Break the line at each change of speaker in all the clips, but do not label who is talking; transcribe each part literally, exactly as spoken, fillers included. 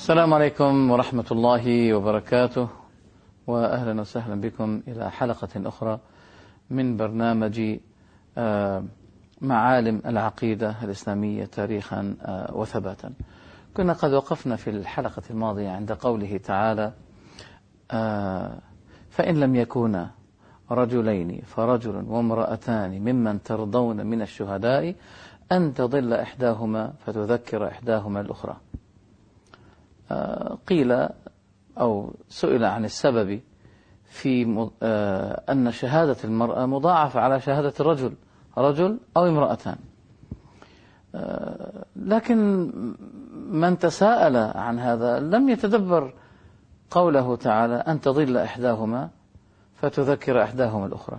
السلام عليكم ورحمة الله وبركاته، وأهلا وسهلا بكم إلى حلقة أخرى من برنامج معالم العقيدة الإسلامية تاريخا وثباتا. كنا قد وقفنا في الحلقة الماضية عند قوله تعالى: فإن لم يكونا رجلين فرجل وامرأتان ممن ترضون من الشهداء أن تضل إحداهما فتذكر إحداهما الأخرى. قيل أو سئل عن السبب في أن شهادة المرأة مضاعفة على شهادة الرجل، رجل أو امرأتان، لكن من تساءل عن هذا لم يتدبر قوله تعالى: أن تضل إحداهما فتذكر إحداهما الأخرى.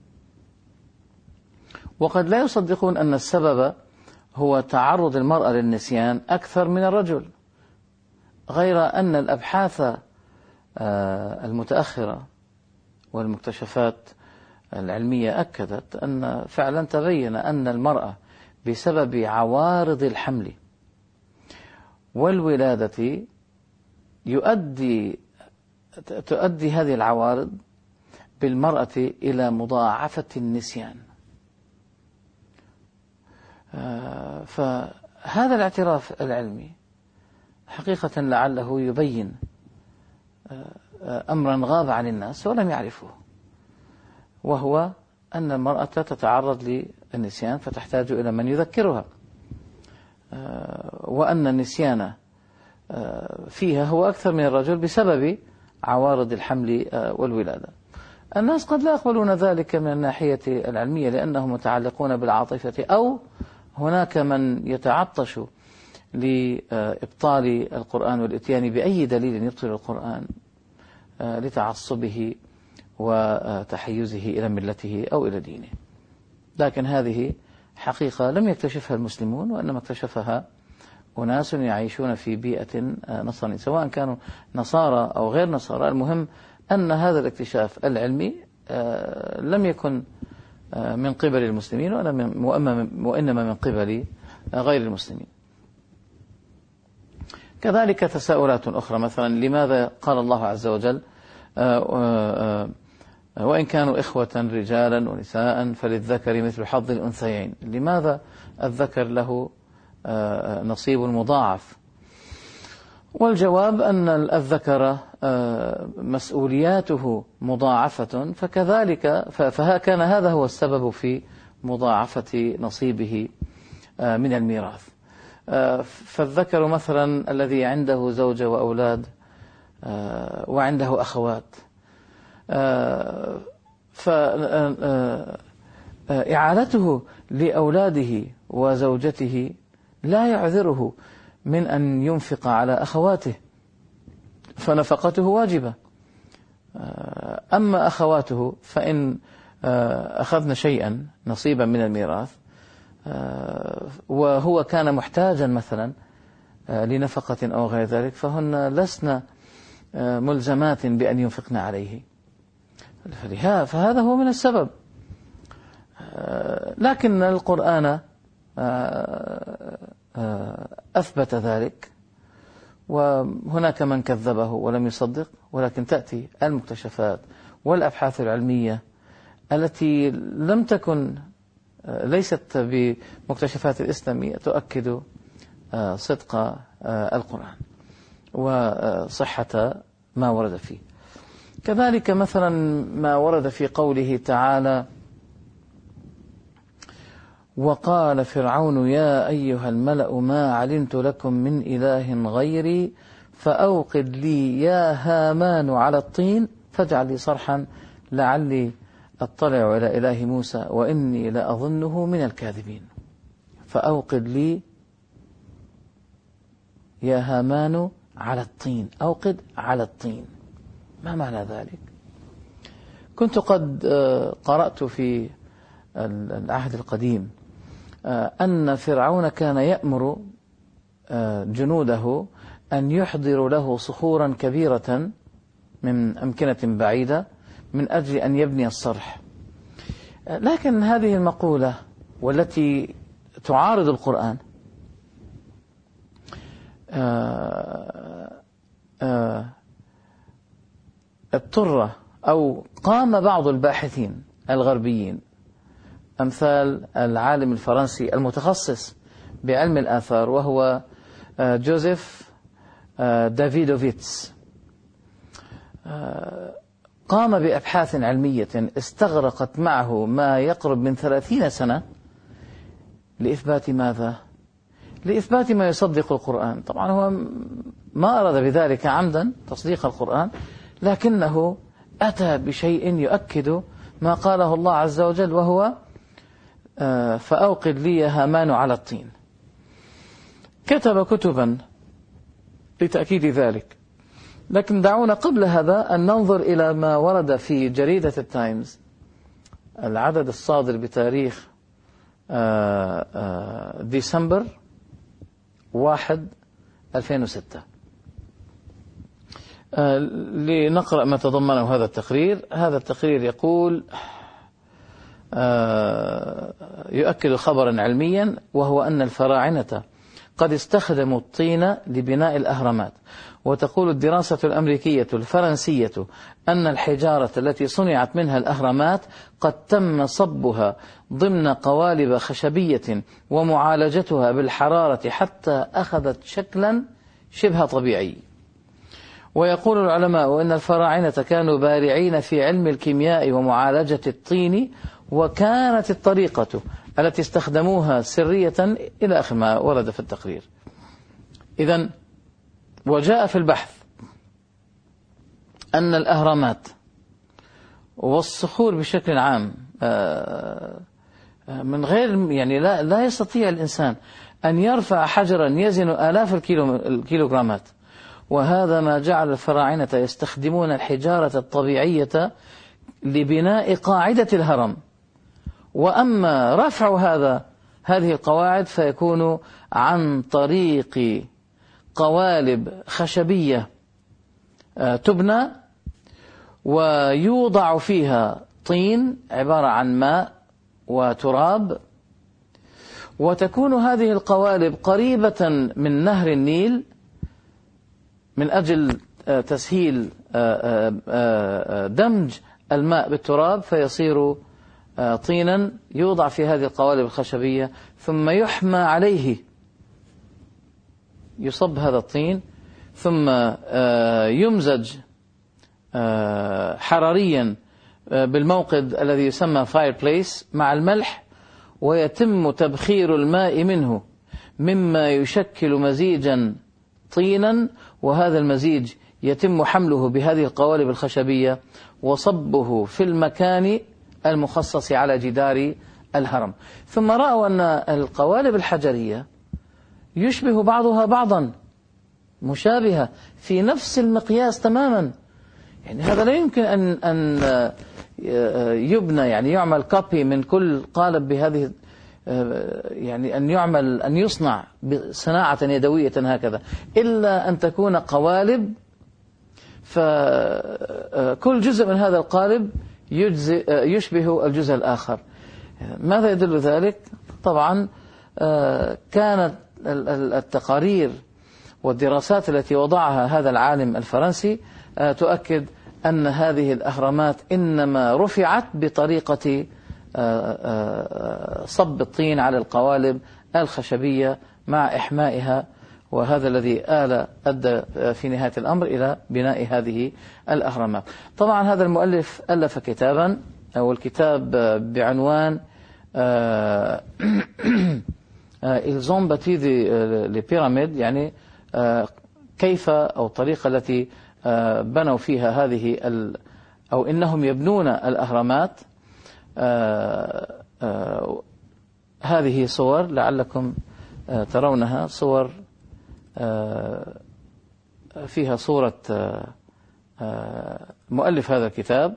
وقد لا يصدقون أن السبب هو تعرض المرأة للنسيان أكثر من الرجل، غير أن الأبحاث المتأخرة والمكتشفات العلمية أكدت أن فعلا تبين أن المرأة بسبب عوارض الحمل والولادة يؤدي تؤدي هذه العوارض بالمرأة إلى مضاعفة النسيان. فهذا الاعتراف العلمي حقيقة لعله يبين أمرا غاب عن الناس ولم يعرفوه، وهو أن المرأة تتعرض للنسيان فتحتاج إلى من يذكرها، وأن النسيان فيها هو أكثر من الرجل بسبب عوارض الحمل والولادة. الناس قد لا يقبلون ذلك من الناحية العلمية لأنهم متعلقون بالعاطفة، أو هناك من يتعطش لإبطال القرآن والإتيان بأي دليل يبطل القرآن لتعصبه وتحيزه إلى ملته أو إلى دينه. لكن هذه حقيقة لم يكتشفها المسلمون، وإنما اكتشفها أناس يعيشون في بيئة نصرانية، سواء كانوا نصارى أو غير نصارى. المهم أن هذا الاكتشاف العلمي لم يكن من قبل المسلمين وإنما من قبل غير المسلمين. كذلك تساؤلات أخرى، مثلا لماذا قال الله عز وجل: وإن كانوا إخوة رجالا ونساء فللذكر مثل حظ الأنثيين؟ لماذا الذكر له نصيب مضاعف؟ والجواب أن الذكر مسؤولياته مضاعفة، فكذلك فكان هذا هو السبب في مضاعفة نصيبه من الميراث. فالذكر مثلا الذي عنده زوجة وأولاد وعنده أخوات، فإعالته لأولاده وزوجته لا يعذره من أن ينفق على أخواته، فنفقته واجبة. أما أخواته فإن أخذن شيئا نصيبا من الميراث وهو كان محتاجا مثلا لنفقة أو غير ذلك، فهن لسن ملزمات بأن ينفقن عليه، فهذا هو من السبب. لكن القرآن أثبت ذلك، وهناك من كذبه ولم يصدق، ولكن تأتي المكتشفات والأبحاث العلمية التي لم تكن ليست بمكتشفات الإسلامية تؤكد صدق القرآن وصحة ما ورد فيه. كذلك مثلا ما ورد في قوله تعالى: وقال فرعون يا أيها الملأ ما علمت لكم من إله غيري فأوقد لي يا هامان على الطين فاجعل لي صرحا لعلي أطلع إلى إله موسى وإني لأظنه من الكاذبين. فأوقد لي يا هامان على الطين، أوقد على الطين، ما معنى ذلك؟ كنت قد قرأت في العهد القديم أن فرعون كان يأمر جنوده أن يحضروا له صخورا كبيرة من أمكنة بعيدة من أجل أن يبني الصرح. لكن هذه المقولة والتي تعارض القرآن اضطر أو قام بعض الباحثين الغربيين أمثال العالم الفرنسي المتخصص بعلم الآثار وهو جوزيف دافيدوفيتس، قام بأبحاث علمية استغرقت معه ما يقرب من ثلاثين سنة لإثبات ماذا؟ لإثبات ما يصدق القرآن. طبعا هو ما أراد بذلك عمدا تصديق القرآن، لكنه أتى بشيء يؤكد ما قاله الله عز وجل، وهو فأوقد لي هامان على الطين. كتب كتبا لتأكيد ذلك، لكن دعونا قبل هذا أن ننظر إلى ما ورد في جريدة التايمز، العدد الصادر بتاريخ ديسمبر واحد ألفين وستة. لنقرأ ما تضمنه هذا التقرير. هذا التقرير يقول، يؤكد خبرا علميا، وهو أن الفراعنة قد استخدموا الطين لبناء الأهرامات. وتقول الدراسة الأمريكية الفرنسية أن الحجارة التي صنعت منها الأهرامات قد تم صبها ضمن قوالب خشبية ومعالجتها بالحرارة حتى أخذت شكلا شبه طبيعي. ويقول العلماء أن الفراعنة كانوا بارعين في علم الكيمياء ومعالجة الطين، وكانت الطريقة التي استخدموها سرية، إلى آخر ما ورد في التقرير. إذن وجاء في البحث أن الأهرامات والصخور بشكل عام من غير يعني لا لا يستطيع الإنسان أن يرفع حجرا يزن آلاف الكيلو الكيلوغرامات، وهذا ما جعل الفراعنة يستخدمون الحجارة الطبيعية لبناء قاعدة الهرم. وأما رفع هذا هذه القواعد فيكون عن طريق قوالب خشبية تبنى ويوضع فيها طين عبارة عن ماء وتراب، وتكون هذه القوالب قريبة من نهر النيل من أجل تسهيل دمج الماء بالتراب، فيصير طينا يوضع في هذه القوالب الخشبية، ثم يحمى عليه، يصب هذا الطين ثم يمزج حراريا بالموقد الذي يسمى fireplace مع الملح، ويتم تبخير الماء منه مما يشكل مزيجا طينا، وهذا المزيج يتم حمله بهذه القوالب الخشبية وصبه في المكان المخصص على جدار الهرم. ثم رأوا أن القوالب الحجرية يشبه بعضها بعضا، مشابهة في نفس المقياس تماما. يعني هذا لا يمكن أن أن يبنى، يعني يعمل كوبي من كل قالب بهذه، يعني أن يعمل أن يصنع بصناعة يدوية هكذا، إلا أن تكون قوالب، فكل جزء من هذا القالب يشبه الجزء الآخر. ماذا يدل ذلك؟ طبعا كانت التقارير والدراسات التي وضعها هذا العالم الفرنسي تؤكد أن هذه الأهرامات إنما رفعت بطريقة صب الطين على القوالب الخشبية مع إحمائها، وهذا الذي آل أدى في نهاية الأمر إلى بناء هذه الأهرامات. طبعا هذا المؤلف ألف كتابا، والكتاب بعنوان Ils ont bâti les pyramides، يعني كيف أو الطريقة التي بنوا فيها هذه أو إنهم يبنون الأهرامات. هذه صور لعلكم ترونها، صور فيها صورة مؤلف هذا الكتاب،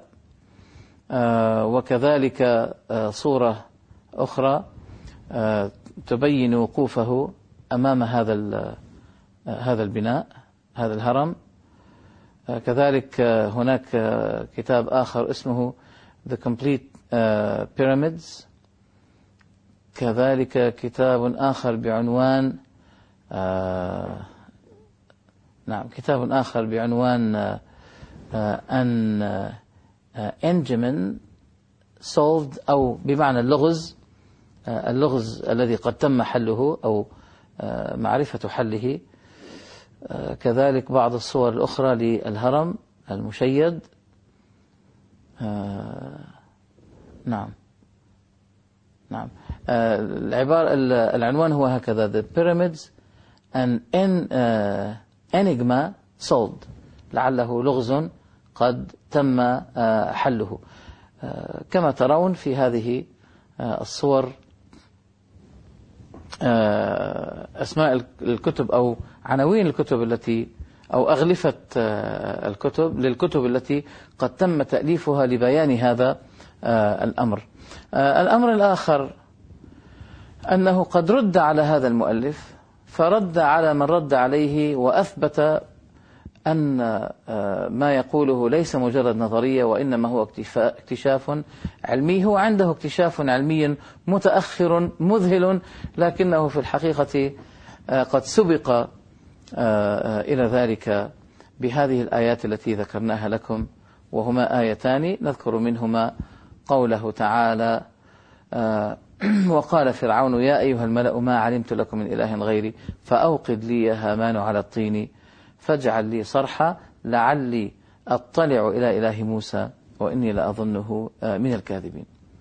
وكذلك صورة أخرى تبين وقوفه أمام هذا هذا البناء، هذا الهرم. كذلك هناك كتاب آخر اسمه The Complete Pyramids. كذلك كتاب آخر بعنوان نعم كتاب آخر بعنوان أن إنجمن solved أو بمعنى اللغز، اللغز الذي قد تم حله أو معرفة حله. كذلك بعض الصور الأخرى للهرم المشيد. نعم نعم العبارة العنوان هو هكذا: The pyramids an enigma solved، لعله لغز قد تم حله. كما ترون في هذه الصور أسماء الكتب أو عناوين الكتب التي أو أغلفة الكتب للكتب التي قد تم تأليفها لبيان هذا الأمر. الأمر الآخر أنه قد رد على هذا المؤلف، فرد على من رد عليه وأثبت أن ما يقوله ليس مجرد نظرية وإنما هو اكتشاف علمي. هو عنده اكتشاف علمي متأخر مذهل، لكنه في الحقيقة قد سبق إلى ذلك بهذه الآيات التي ذكرناها لكم، وهما آيتان نذكر منهما قوله تعالى: وقال فرعون يا أيها الملأ ما علمت لكم من إله غيري فأوقد لي يا هامان على الطين فاجعل لي صرحا لعلي أطلع إلى إله موسى وإني لأظنه من الكاذبين.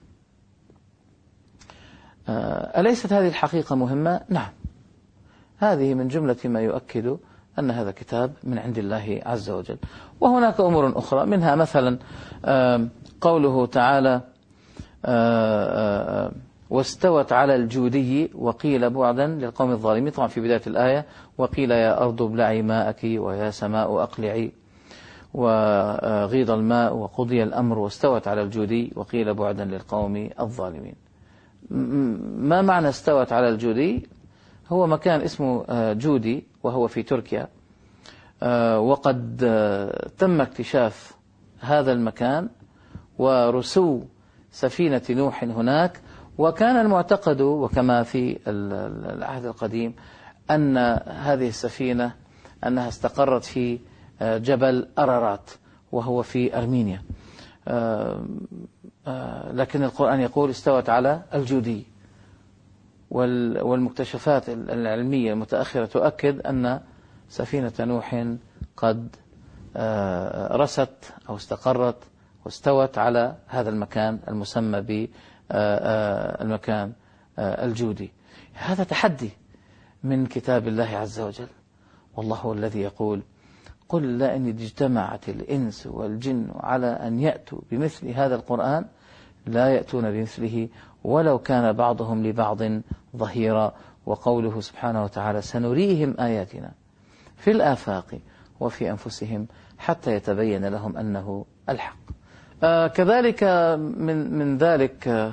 أليست هذه الحقيقة مهمة؟ نعم، هذه من جملة ما يؤكد أن هذا كتاب من عند الله عز وجل. وهناك أمور أخرى، منها مثلا قوله تعالى: واستوت على الجودي وقيل بعدا للقوم الظالمين. طبعا في بداية الآية: وقيل يا أرض ابلعي ماءك ويا سماء أقلعي وغيض الماء وقضي الأمر واستوت على الجودي وقيل بعدا للقوم الظالمين. ما معنى استوت على الجودي؟ هو مكان اسمه جودي وهو في تركيا، وقد تم اكتشاف هذا المكان ورسو سفينة نوح هناك. وكان المعتقد وكما في العهد القديم أن هذه السفينة أنها استقرت في جبل أرارات وهو في أرمينيا، لكن القرآن يقول استوت على الجودي. والمكتشفات العلمية المتأخرة تؤكد أن سفينة نوح قد رست أو استقرت واستوت على هذا المكان المسمى بالمكان الجودي. هذا تحدي من كتاب الله عز وجل، والله هو الذي يقول: قل لا إن اجتمعت الإنس والجن على أن يأتوا بمثل هذا القرآن لا يأتون بمثله ولو كان بعضهم لبعض ظهيرا. وقوله سبحانه وتعالى: سنريهم آياتنا في الآفاق وفي أنفسهم حتى يتبين لهم أنه الحق. آه كذلك من من ذلك آه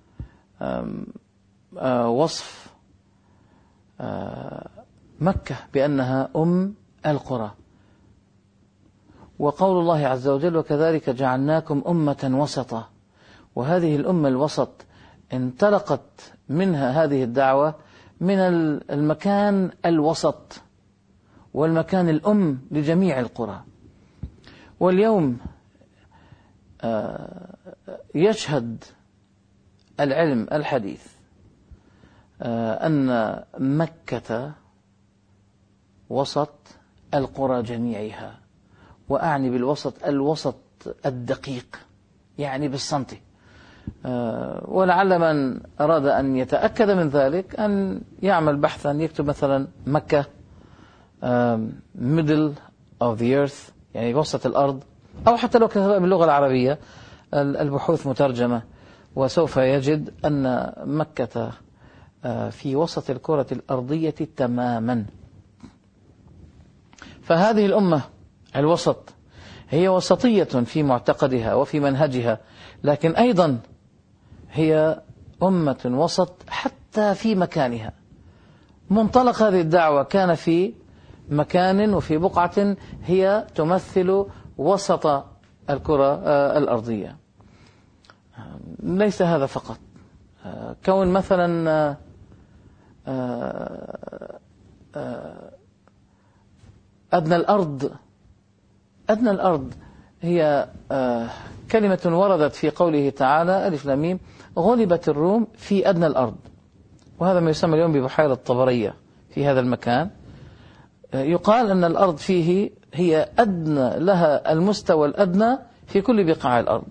آه وصف آه مكة بأنها أم القرى، وقول الله عز وجل: وكذلك جعلناكم أمة وسطا. وهذه الأمة الوسط انطلقت منها هذه الدعوة من المكان الوسط والمكان الأم لجميع القرى. واليوم يشهد العلم الحديث أن مكة وسط القرى جميعها، وأعني بالوسط الوسط الدقيق، يعني بالسنتي. ولعل من أراد أن يتأكد من ذلك أن يعمل بحثا، يكتب مثلا مكة middle of the earth، يعني وسط الأرض، أو حتى لو كتب باللغة العربية البحوث مترجمة، وسوف يجد أن مكة في وسط الكرة الأرضية تماما. فهذه الأمة الوسط هي وسطية في معتقدها وفي منهجها، لكن أيضا هي أمة وسط حتى في مكانها. منطلق هذه الدعوة كان في مكان وفي بقعة هي تمثل وسط الكرة الأرضية. ليس هذا فقط، كون مثلا أدنى الأرض أدنى الأرض هي كلمة وردت في قوله تعالى ألف لام ميم غلبت الروم في أدنى الأرض، وهذا ما يسمى اليوم ببحيرة طبرية في هذا المكان. يقال أن الأرض فيه هي أدنى لها المستوى الأدنى في كل بقاع الأرض.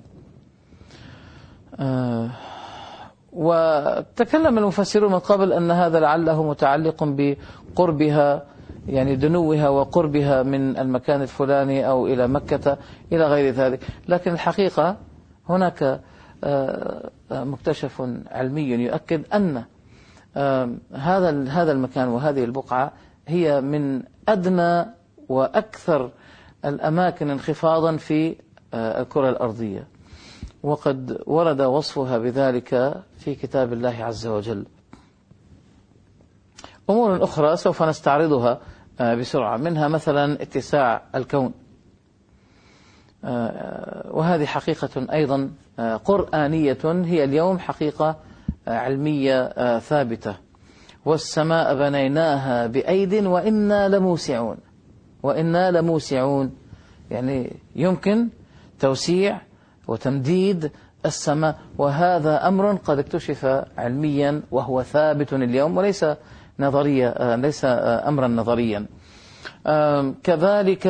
وتكلم المفسرون من قبل أن هذا لعله متعلق بقربها، يعني دنوها وقربها من المكان الفلاني أو إلى مكة إلى غير ذلك، لكن الحقيقة هناك مكتشف علمي يؤكد أن هذا هذا المكان وهذه البقعة هي من أدنى وأكثر الأماكن انخفاضا في الكرة الأرضية، وقد ورد وصفها بذلك في كتاب الله عز وجل. أمور أخرى سوف نستعرضها بسرعة، منها مثلا اتساع الكون، وهذه حقيقة أيضا قرآنية هي اليوم حقيقة علمية ثابتة. والسماء بنيناها بأيد وإنا لموسعون، وإنا لموسعون يعني يمكن توسيع وتمديد السماء، وهذا أمر قد اكتشف علميا وهو ثابت اليوم وليس نظريا، ليس أمرا نظريا. كذلك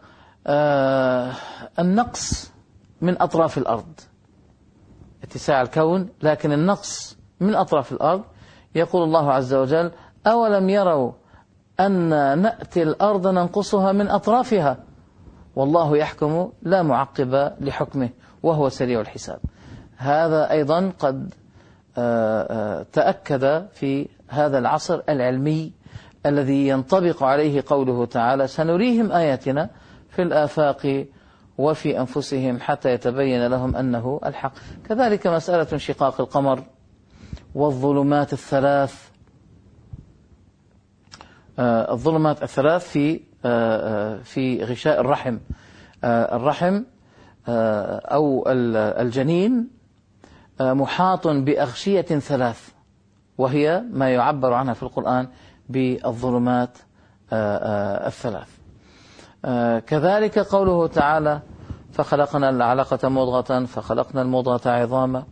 النقص من أطراف الأرض، اتساع الكون لكن النقص من أطراف الأرض. يقول الله عز وجل أولم يروا أن نأتي الأرض ننقصها من أطرافها والله يحكم لا معقب لحكمه وهو سريع الحساب. هذا أيضا قد تأكد في هذا العصر العلمي الذي ينطبق عليه قوله تعالى سنريهم آياتنا في الآفاق وفي أنفسهم حتى يتبين لهم أنه الحق. كذلك مسألة انشقاق القمر والظلمات الثلاث، الظلمات الثلاث في في غشاء الرحم، الرحم أو الجنين محاط بأغشية ثلاث، وهي ما يعبر عنها في القرآن بالظلمات الثلاث. كذلك قوله تعالى فخلقنا العلقة مضغة فخلقنا المضغة عظاما،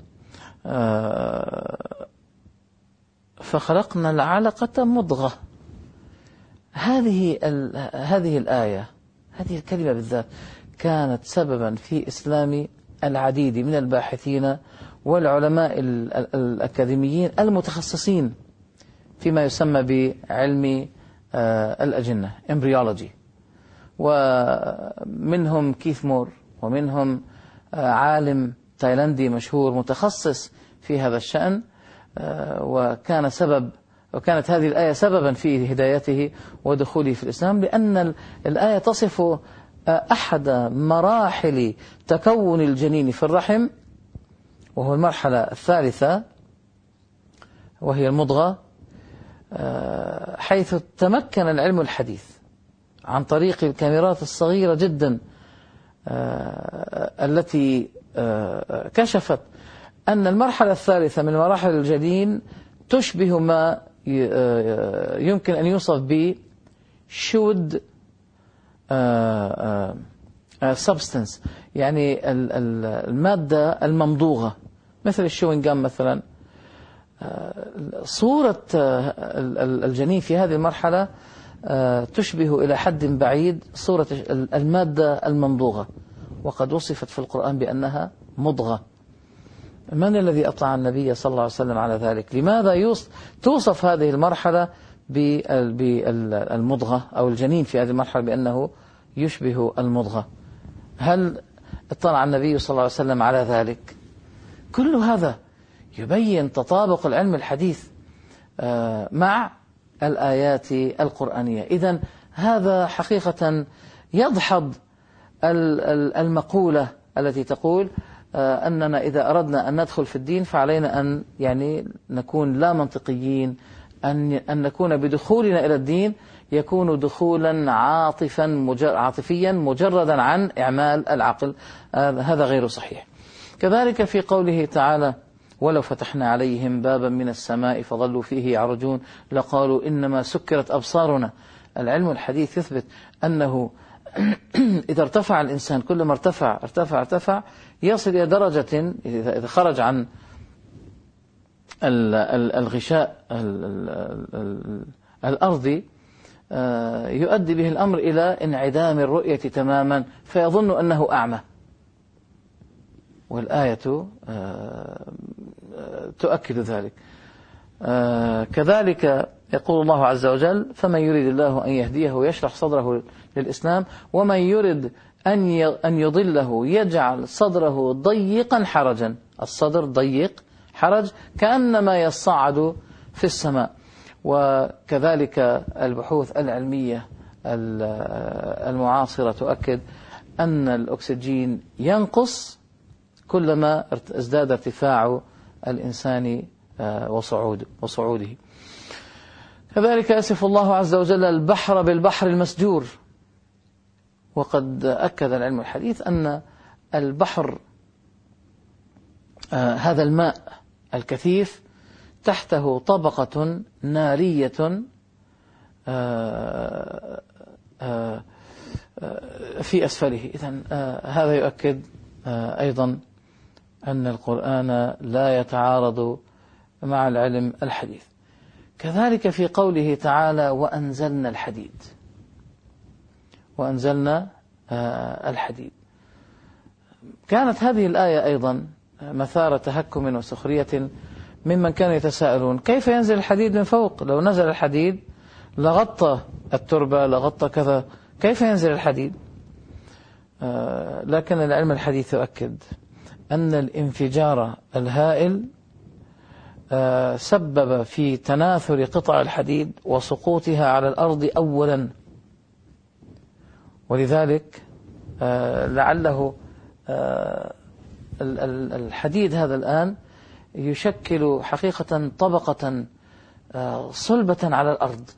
فخلقنا العلقة مضغة. هذه هذه الآية، هذه الكلمة بالذات كانت سببا في إسلام العديد من الباحثين والعلماء الأكاديميين المتخصصين فيما يسمى بعلم الأجنة embryology، ومنهم كيث مور، ومنهم عالم تايلاندي مشهور متخصص في هذا الشأن، وكان سبب وكانت هذه الآية سببا في هدايته ودخوله في الإسلام، لأن الآية تصف أحد مراحل تكون الجنين في الرحم، وهو المرحلة الثالثة وهي المضغة، حيث تمكن العلم الحديث عن طريق الكاميرات الصغيرة جدا التي كشفت أن المرحلة الثالثة من مراحل الجنين تشبه ما يمكن أن يوصف ب should substance، يعني المادة الممضوغة مثل الشوينج جام مثلا. صورة الجنين في هذه المرحلة تشبه إلى حد بعيد صورة المادة الممضوغة، وقد وصفت في القرآن بأنها مضغة. من الذي أطلع النبي صلى الله عليه وسلم على ذلك؟ لماذا توصف هذه المرحلة بالمضغة أو الجنين في هذه المرحلة بأنه يشبه المضغة؟ هل اطلع النبي صلى الله عليه وسلم على ذلك؟ كل هذا يبين تطابق العلم الحديث مع الآيات القرآنية. إذن هذا حقيقة يدحض المقولة التي تقول أننا إذا أردنا أن ندخل في الدين فعلينا أن يعني نكون لا منطقيين، أن أن نكون بدخولنا إلى الدين يكون دخولا عاطفا مجر عاطفيا مجردا عن إعمال العقل. هذا غير صحيح. كذلك في قوله تعالى ولو فتحنا عليهم بابا من السماء فظلوا فيه يعرجون لقالوا إنما سكرت أبصارنا. العلم الحديث يثبت أنه إذا ارتفع الإنسان كلما ارتفع ارتفع ارتفع يصل إلى درجة إذا خرج عن الغشاء الأرضي يؤدي به الأمر إلى انعدام الرؤية تماما فيظن أنه أعمى. والآية تؤكد ذلك. كذلك يقول الله عز وجل: فمن يريد الله أن يهديه يشرح صدره للإسلام ومن يريد أن يضله يجعل صدره ضيقا حرجا. الصدر ضيق حرج كأنما يصعد في السماء. وكذلك البحوث العلمية المعاصرة تؤكد أن الأكسجين ينقص كلما ازداد ارتفاع الإنسان وصعود وصعوده. كذلك يصف الله عز وجل البحر بالبحر المسجور، وقد أكد العلم الحديث أن البحر آه هذا الماء الكثيف تحته طبقة نارية آه آه في أسفله. إذن آه هذا يؤكد آه أيضا أن القرآن لا يتعارض مع العلم الحديث. كذلك في قوله تعالى: وأنزلنا الحديد. وأنزلنا آه الحديد. كانت هذه الآية أيضا مثار تهكم وسخرية ممن كانوا يتساءلون: كيف ينزل الحديد من فوق؟ لو نزل الحديد لغطى التربة لغطى كذا، كيف ينزل الحديد؟ آه لكن العلم الحديث يؤكد أن الانفجار الهائل آه سبب في تناثر قطع الحديد وسقوطها على الأرض أولا، ولذلك آه لعله آه الحديد هذا الآن يشكل حقيقة طبقة آه صلبة على الأرض.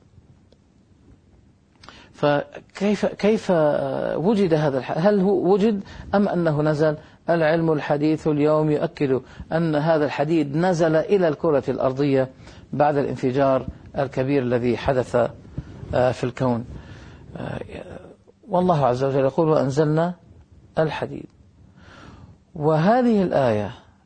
فكيف كيف وجد هذا الحديد؟ هل هو وجد أم أنه نزل؟ العلم الحديث اليوم يؤكد أن هذا الحديد نزل إلى الكرة الأرضية بعد الانفجار الكبير الذي حدث في الكون. والله عز وجل يقول: وأنزلنا الحديد. وهذه الآية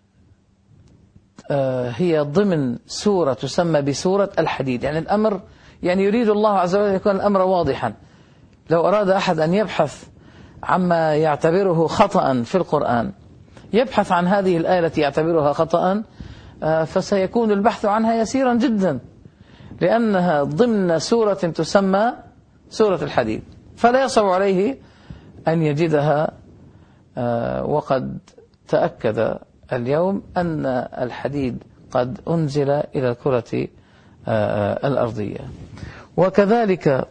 هي ضمن سورة تسمى بسورة الحديد. يعني الأمر يعني يريد الله عز وجل يكون الأمر واضحا. لو أراد أحد أن يبحث عما يعتبره خطأ في القرآن، يبحث عن هذه الآية التي يعتبرها خطأ، فسيكون البحث عنها يسيرا جدا، لأنها ضمن سورة تسمى سورة الحديد، فلا يصعب عليه أن يجدها. وقد تأكد اليوم أن الحديد قد أنزل إلى الكرة الأرضية. وكذلك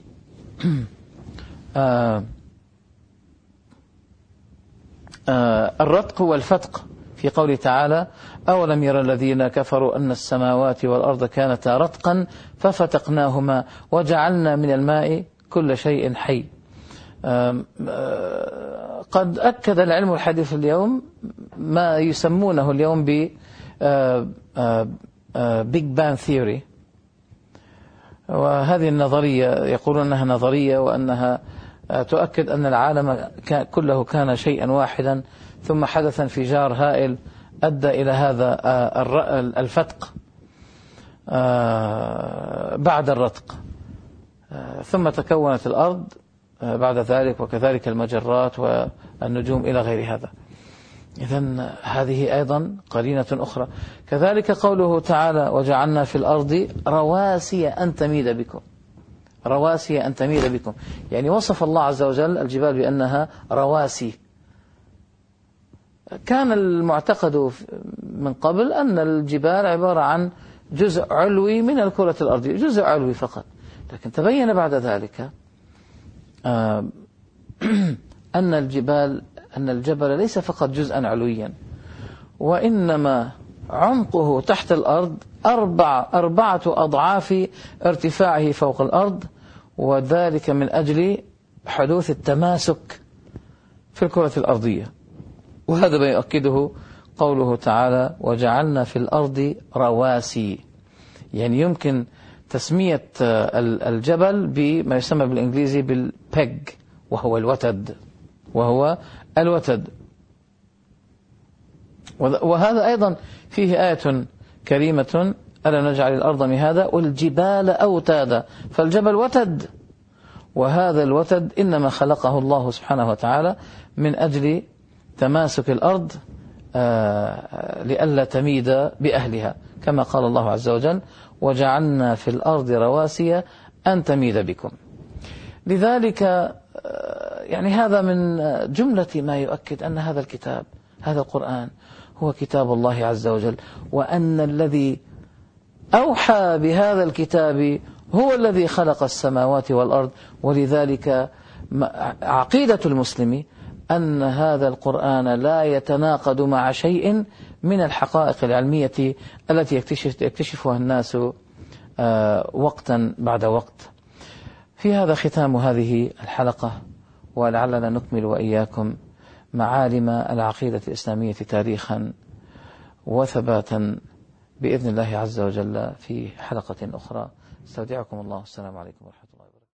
الرتق والفتق في قوله تعالى: أولم يرى الذين كفروا أن السماوات والأرض كانتا رتقا ففتقناهما وجعلنا من الماء كل شيء حي. قد أكد العلم الحديث اليوم ما يسمونه اليوم ب بيج بان ثيوري، وهذه النظرية يقولون أنها نظرية وأنها تؤكد أن العالم كله كان شيئا واحدا، ثم حدث انفجار هائل أدى إلى هذا الفتق بعد الرتق، ثم تكونت الأرض بعد ذلك، وكذلك المجرات والنجوم إلى غير هذا. إذن هذه أيضا قرينة أخرى. كذلك قوله تعالى: وجعلنا في الأرض رواسي أن تميد بكم. رواسي أن تميد بكم، يعني وصف الله عز وجل الجبال بأنها رواسي. كان المعتقد من قبل أن الجبال عبارة عن جزء علوي من الكرة الأرضية، جزء علوي فقط، لكن تبين بعد ذلك أن الجبال أن الجبل ليس فقط جزءا علويا، وإنما عمقه تحت الأرض أربع أربعة أضعاف ارتفاعه فوق الأرض، وذلك من أجل حدوث التماسك في الكرة الأرضية. وهذا ما يؤكده قوله تعالى: وجعلنا في الأرض رواسي. يعني يمكن تسمية الجبل بما يسمى بالإنجليزي بالبيج وهو الوتد وهو الوتد وهذا أيضا فيه آية كريمة: ألا نجعل الأرض مهادا والجبال أوتادا. فالجبل وتد، وهذا الوتد إنما خلقه الله سبحانه وتعالى من أجل تماسك الأرض لئلا تميد بأهلها، كما قال الله عز وجل: وجعلنا في الأرض رواسي أن تميد بكم. لذلك يعني هذا من جملة ما يؤكد أن هذا الكتاب، هذا القرآن، هو كتاب الله عز وجل، وأن الذي أوحى بهذا الكتاب هو الذي خلق السماوات والأرض. ولذلك عقيدة المسلم أن هذا القرآن لا يتناقض مع شيء من الحقائق العلمية التي يكتشف يكتشفها الناس وقتا بعد وقت. في هذا ختام هذه الحلقة، ولعلنا نكمل وإياكم معالم العقيدة الإسلامية تاريخا وثباتا بإذن الله عز وجل في حلقة أخرى. استودعكم الله، السلام عليكم ورحمة الله.